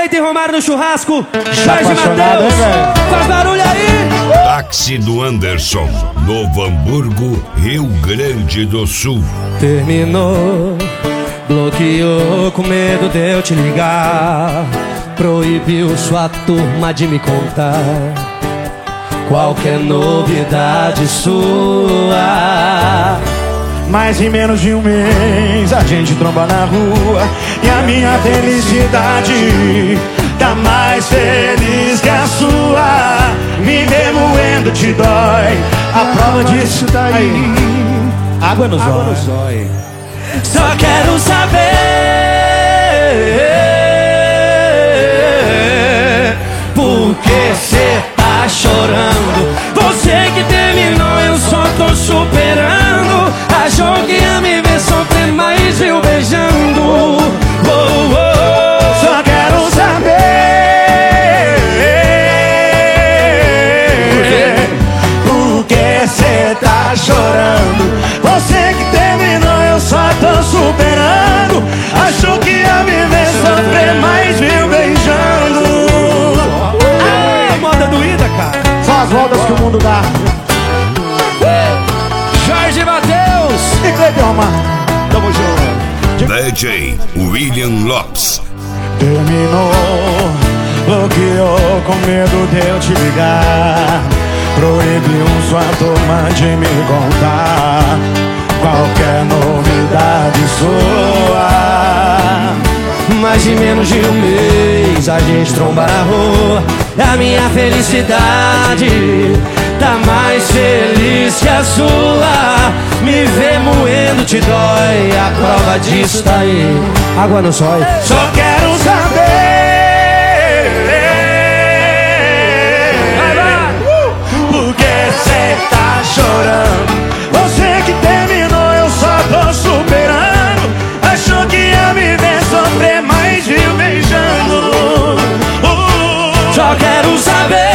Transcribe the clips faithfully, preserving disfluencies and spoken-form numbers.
Feito e Romário no churrasco, Jorge Mateus, faz barulho aí. Táxi do Anderson, Novo Hamburgo, Rio Grande do Sul. Terminou, bloqueou com medo de eu te ligar, proibiu sua turma de me contar qualquer novidade sua. Mas em menos de um mês a gente tromba na rua e a minha felicidade tá mais feliz que a sua. Me ver moendo te dói, a prova disso tá aí. Água no zóio. Só quero saber por que cê tá chorando. Você que terminou, eu só tô superando. Achou que ia me ver sofrer, mas viu beijando. Oh, oh, oh. Só quero saber por que cê tá chorando. Você que terminou, eu só tô superando. Achou que ia me ver sofrer, mas viu beijando. Ah, moda doída, cara. São as voltas que o mundo dá. Jorge Mateus E Cleiton Romário, tamo junto. D J William Lopes. Terminou, bloqueou com medo de eu te ligar, proibiu sua turma de me contar qualquer novidade sua. Mais de menos de um mês a gente tromba na rua, a minha felicidade tá mais feliz que a sua. Me ver moendo te dói, a prova disso tá aí. Água no zóio. Só quero saber por que cê tá chorando. Você que terminou, eu só tô superando. Achou que ia me ver sofrer, mas viu beijando. uh, Só quero saber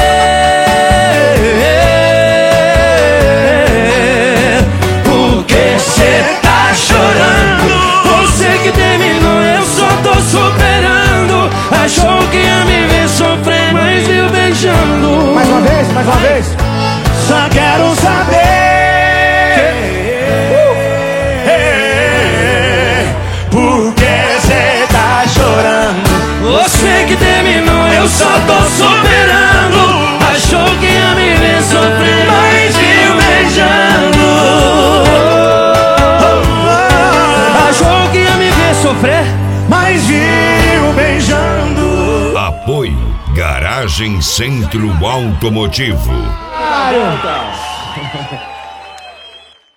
por que cê tá chorando. Você que terminou, eu só tô superando. Achou que ia me ver sofrer, mas viu beijando. Mais uma vez, mais uma vez. Só quero saber por que cê tá chorando. Você que terminou, eu só tô superando. Achou que ia me ver sofrer, mas viu beijando. Achou que ia me ver sofrer, mas viu beijando. Apoio Garagem Centro Automotivo. Garota.